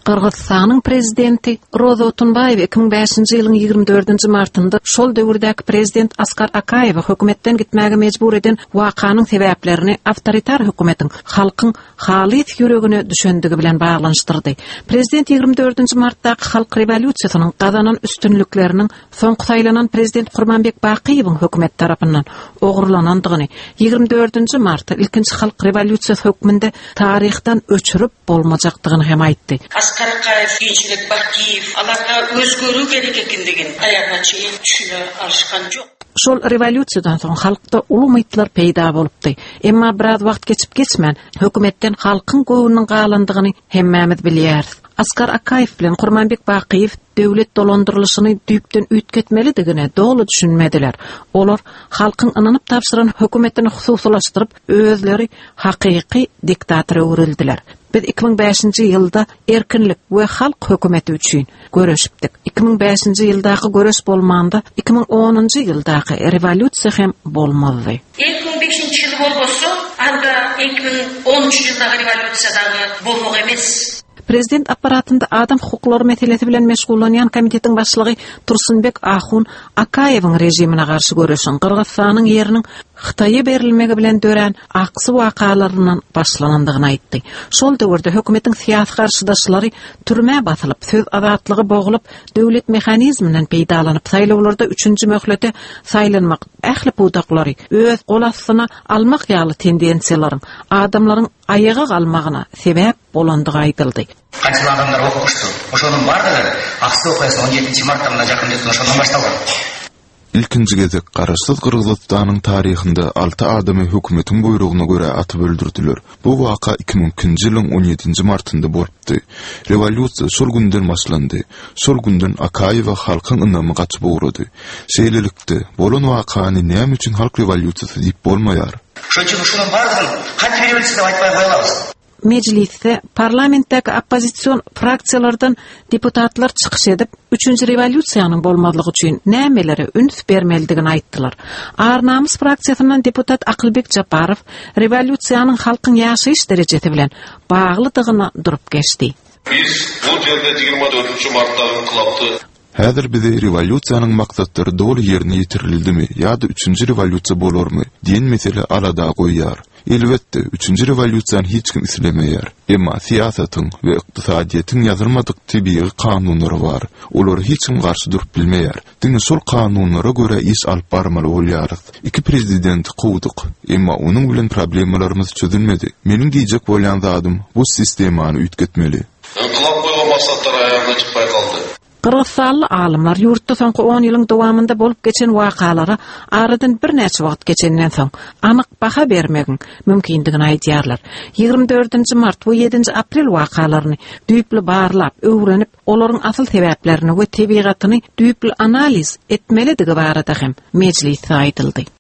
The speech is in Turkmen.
Kırgızstanyň prezidenti Roza Otunbayew 2005-nji ýylyň 24-nji martynda şol döwürdäki prezident Askar Akayew hökümetten gitmäge mejbur eden wakanyň sebäplerini awtoritar hökümetiň halkyň halis ýüregine düşendigi bilen baglanyşdyrdy. Prezident 24-nji martdaky halk rewolýusiýasynyň gazanan üstünlükleriniň soňky saýlanan prezident Gurmanbek Bakiýewiň hökümet tarapyndan ogurlanandygyny 24-nji martda ilkinji halk rewolýusiýasy hökmünde taryhdan öçürüp bolmajakdygyny hem aýtdy. Askar Akayew, Gençlik Bakiyev, alarga özgörүү gerek ekendigin aýaga çeýin düşüne alışkan jok. Şol rewolýusiýadan soň halkda uly umytlar peýda bolupdy. Emma biraz wagt geçip geçmän hökümetten halkyň göwünüň galandygyny hemmämiz bilýäris. Askar Akayew bilen Gurmanbek Bakiýew döwlet dolandyrlyşyny düýpden üýtketmelidigine dogly düşünmediler. Olar halkyň ynanyp tapşyran hökümetini hususlaşdyryp özleri hakyky diktatora öwrildiler. Biz 2005-nji ýylda erkinlik we halk hökümeti üçin görüşipdik. 2005-nji ýyldaky görüş bolmanda 2010-njy ýyldaky rewolýusiýa hem bolmady. 2005-nji ýyl bolsa, anda 2010-njy ýyldaky rewolýusiýadagy bolmak emes. Prezident apparatında adam hukuklary meselesi bilen meşgullanýan komitetin başlygy Tursunbek Ahun Akayewiň rejimine garşy görüşin Kırgızstanyň ýeriniň Xitaýa berilmegi bilen dören aksy wakalaryndan başlanandygyny aýtdy. Şol döwürde hökümetiň siýasy garşydaşlary türme basylyp, söz azatlygy bogulyp, döwlet mehanizminden peýdalanyp, saýlawlarda 3-nji möhlete saýlanmak, ähli pudaklary öz golasyna almak ýaly tendensiýalaryň adamlaryň ayağa galmagyna sebäp bolandygy aýdyldy. Kança adamlar okuşdy. Oşonuň bardygy aksy okaýasy 17-nji martda jakynda oşondan başlap İlkinji gezek garaşsyz Kırgızstanyň taryhynda 6 adamy hökümetiň buyruguna görä atyp öldürdiler. Bu waka 2000-nji ýylyň 17-nji martynda bolupdy. Rewolýusiýa şol günden başlandy. Şol günden Akayew halkyň ynamy gaçyp ugrady. Şeýlelikde bolan wakany näme üçin halk rewolýusiýasy diýip bolmaýar? Şonuň bardygyny kança rewolýusiýa diýip aýtmay goýalabys. Meclisde parlamentdäki opposision fraksiýalardan deputatlar çykyş edip 3-nji rewolýusiýanyň bolmadylygy üçin nämelere üns bermelidigini aýtdylar. Arnamys fraksiýasyndan deputat Akylbek Japarow rewolýusiýanyň halkyň ýaşaýyş derejesi bilen baglydygyna durup geçdi. Biz bu ýerde 24-nji martdaky inqilapdy Häzir bize rewolýusiýanyň maksatlary dogry ýerine ýetirildimi ýa-da 3-nji rewolýusiýa bolarmy diýen mesele arada goýýar. Elbetde 3-nji rewolýusiýany hiç kim islemeýär. Emma siýasatyň we ykdysadyýetiň ýazylmadyk tebii kanunlary bar. Olary hiç kim garşy durup bilmeýär. Diňe şol kanunlara görä iş alyp barmaly bolýarys. Iki prezidenti gowdyk, emma onuň bilen problemlerimiz çözülmedi. Meniň diýjek bolýan zadym bu sistemany üýtketmeli. inqilap boýgan maksatlar aýagyna çykpay kaldy. Kırgızstanly alymlar ýurtda soňky 10 ýylyň dowamında bolup geçen wakalara aradan bir näçe wagt geçenden soň anyk baha bermegi mümkindigini aýdýarlar. 24-nji mart we 7-nji aprel wakalaryny düýpli barlap, öwrenip, olaryň asyl sebäplerini we tebigatyny düýpli analiz etmelidigi barada hem mejlisde aýdyldy.